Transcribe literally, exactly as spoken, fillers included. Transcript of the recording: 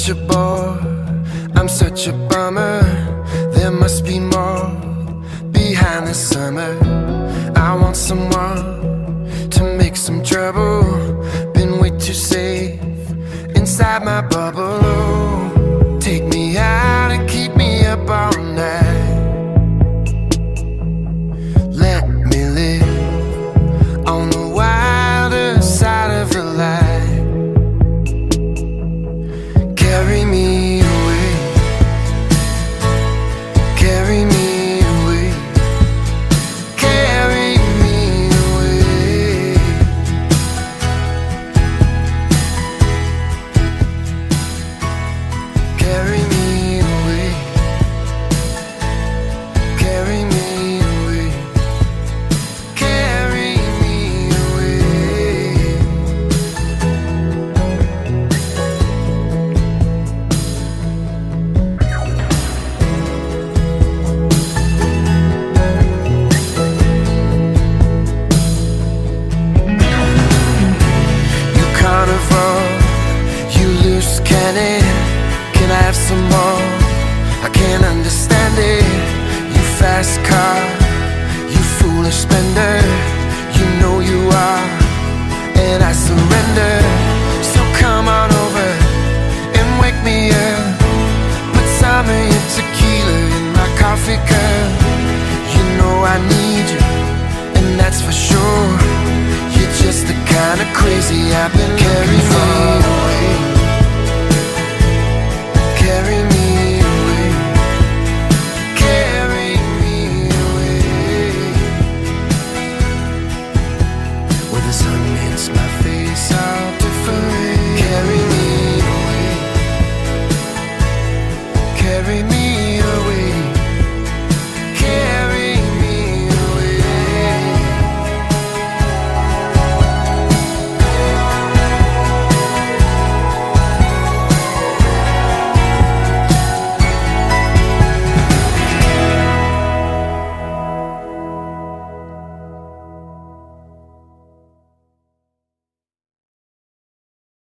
such a bore, I'm such a bummer. There must be more behind the summer. I want someone to make some trouble. Been way too safe inside my bubble. Oh, take me out and keep me up all night. Let me live on the wilder side of the light. Carry me away, carry me away, carry me away. Carry me away, carry me away, carry me away. You carnival, you loose cannon. Can I have some more? I can't understand it. You fast car, you foolish spender. You know you are, and I surrender. So come on over and wake me up. Put some of your tequila in my coffee cup.